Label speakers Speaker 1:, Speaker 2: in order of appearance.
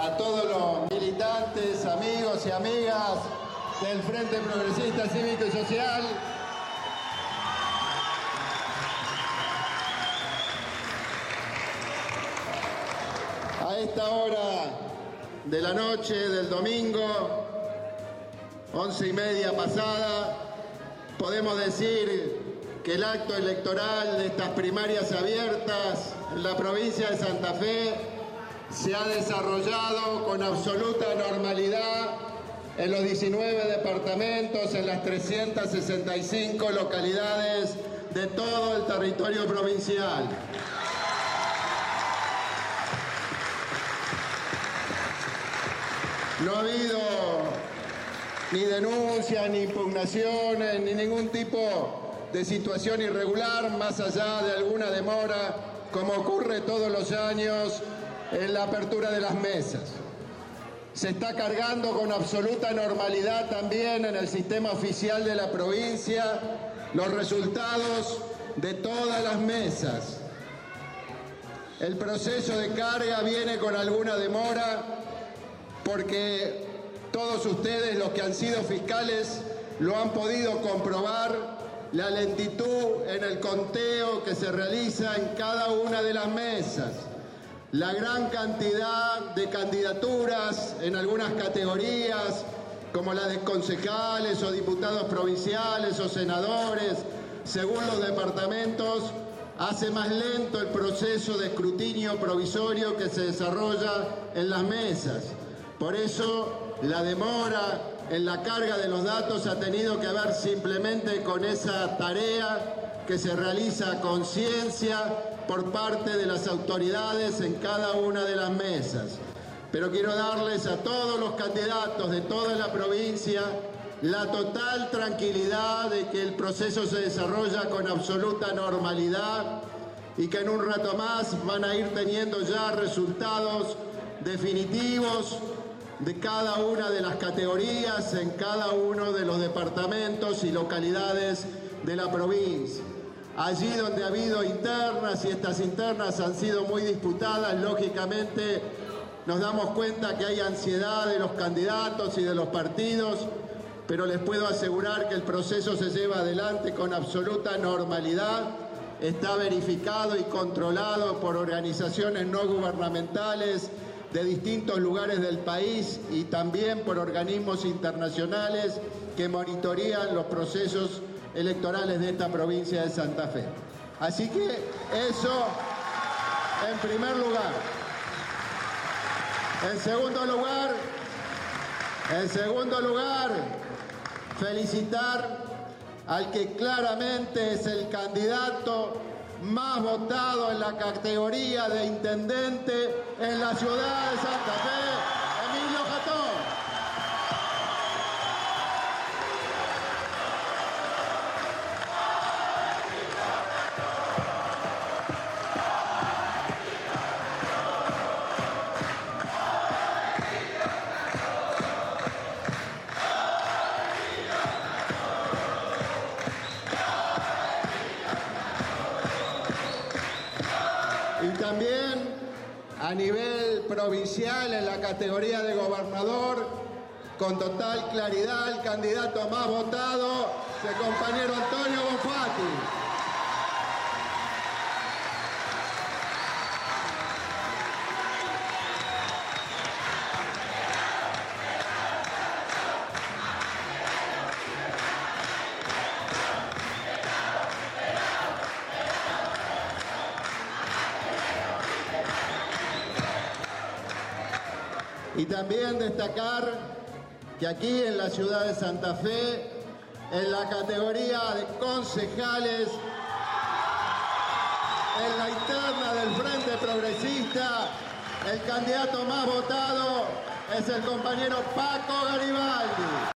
Speaker 1: a todos los militantes, amigos y amigas del Frente Progresista Cívico y Social. A esta hora de la noche del domingo, 11:30 pasada, podemos decir que el acto electoral de estas primarias abiertas en la provincia de Santa Fe se ha desarrollado con absoluta normalidad en los 19 departamentos, en las 365 localidades de todo el territorio provincial. No ha habido ni denuncias, ni impugnaciones, ni ningún tipo de situación irregular, más allá de alguna demora, como ocurre todos los años en la apertura de las mesas. Se está cargando con absoluta normalidad también en el sistema oficial de la provincia los resultados de todas las mesas. El proceso de carga viene con alguna demora porque todos ustedes, los que han sido fiscales, lo han podido comprobar, la lentitud en el conteo que se realiza en cada una de las mesas, la gran cantidad de candidaturas en algunas categorías, como la de concejales o diputados provinciales o senadores, según los departamentos, hace más lento el proceso de escrutinio provisorio que se desarrolla en las mesas. Por eso la demora en la carga de los datos ha tenido que ver simplemente con esa tarea que se realiza a conciencia por parte de las autoridades en cada una de las mesas. Pero quiero darles a todos los candidatos de toda la provincia la total tranquilidad de que el proceso se desarrolla con absoluta normalidad y que en un rato más van a ir teniendo ya resultados definitivos de cada una de las categorías en cada uno de los departamentos y localidades de la provincia. Allí donde ha habido internas y estas internas han sido muy disputadas, lógicamente nos damos cuenta que hay ansiedad de los candidatos y de los partidos, pero les puedo asegurar que el proceso se lleva adelante con absoluta normalidad, está verificado y controlado por organizaciones no gubernamentales de distintos lugares del país y también por organismos internacionales que monitorean los procesos electorales de esta provincia de Santa Fe. Así que eso en primer lugar. En segundo lugar, felicitar al que claramente es el candidato más votado en la categoría de intendente en la ciudad de Santa Fe, Emilio Jatón. Y también a nivel provincial, en la categoría de gobernador, con total claridad, el candidato más votado es el compañero Antonio Bonfatti. Y también destacar que aquí en la ciudad de Santa Fe, en la categoría de concejales, en la interna del Frente Progresista, el candidato más votado es el compañero Paco Garibaldi.